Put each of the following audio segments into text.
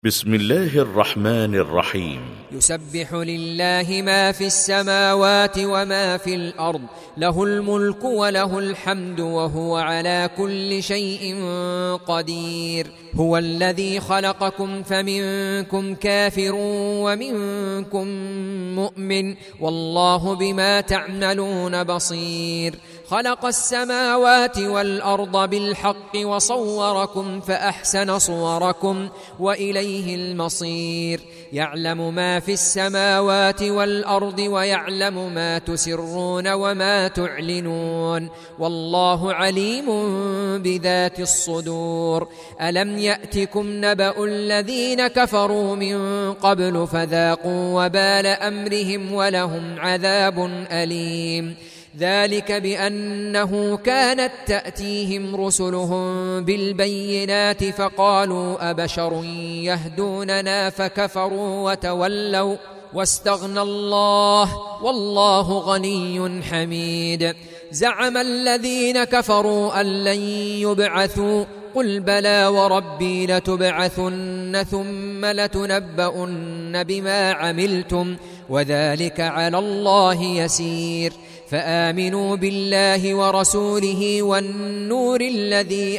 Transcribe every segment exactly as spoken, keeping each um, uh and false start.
بسم الله الرحمن الرحيم. يسبح لله ما في السماوات وما في الأرض، له الملك وله الحمد وهو على كل شيء قدير. هو الذي خلقكم فمنكم كافر ومنكم مؤمن، والله بما تعملون بصير. خلق السماوات والأرض بالحق وصوركم فأحسن صوركم وإليه المصير. يعلم ما في السماوات والأرض ويعلم ما تسرون وما تعلنون، والله عليم بذات الصدور. ألم يأتكم نبأ الذين كفروا من قبل فذاقوا وبال أمرهم ولهم عذاب أليم. ذلك بأنه كانت تأتيهم رسلهم بالبينات فقالوا أبشر يهدوننا فكفروا وتولوا واستغنى الله والله غني حميد. زعم الذين كفروا أن لن يبعثوا، قل بلى وربي لتبعثن ثم لتنبؤن بما عملتم وذلك على الله يسير. فآمنوا بالله ورسوله والنور الذي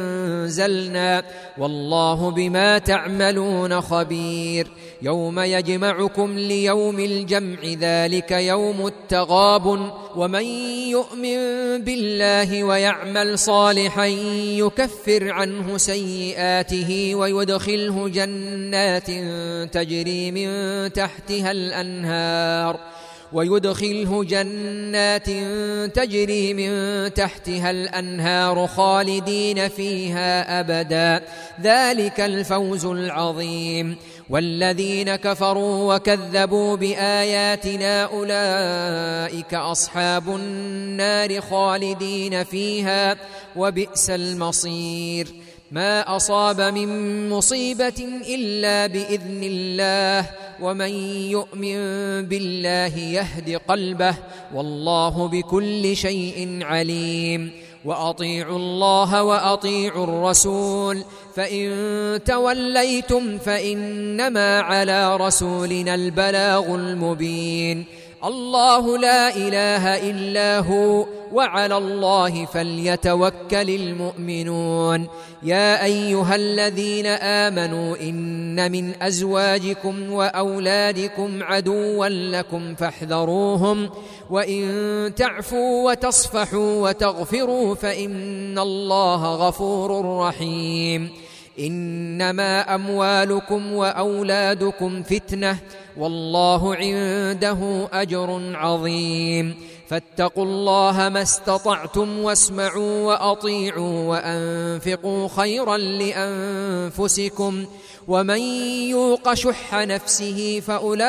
أنزلنا، والله بما تعملون خبير. يوم يجمعكم ليوم الجمع ذلك يوم التغابن، ومن يؤمن بالله ويعمل صالحا يكفر عنه سيئاته ويدخله جنات تجري من تحتها الأنهار ويدخله جنات تجري من تحتها الأنهار خالدين فيها أبدا، ذلك الفوز العظيم. والذين كفروا وكذبوا بآياتنا أولئك أصحاب النار خالدين فيها وبئس المصير. ما أصاب من مصيبة إلا بإذن الله، ومن يؤمن بالله يهد قلبه، والله بكل شيء عليم. وأطيعوا الله وأطيعوا الرسول، فإن توليتم فإنما على رسولنا البلاغ المبين. الله لا إله إلا هو وعلى الله فليتوكل المؤمنون. يا أيها الذين آمنوا إن من أزواجكم وأولادكم عدوا لكم فاحذروهم، وإن تعفوا وتصفحوا وتغفروا فإن الله غفور رحيم. إنما أموالكم وأولادكم فتنة، والله عنده أجر عظيم. فاتقوا الله ما استطعتم واسمعوا وأطيعوا وأنفقوا خيرا لأنفسكم، ومن يوق شح نفسه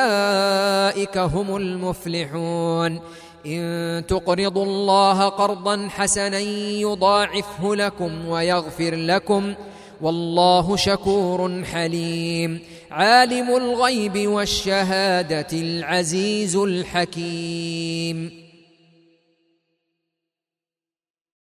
فأولئك هم المفلحون. إن تقرضوا الله قرضا حسنا يضاعفه لكم ويغفر لكم، والله شكور حليم. عالم الغيب والشهادة العزيز الحكيم.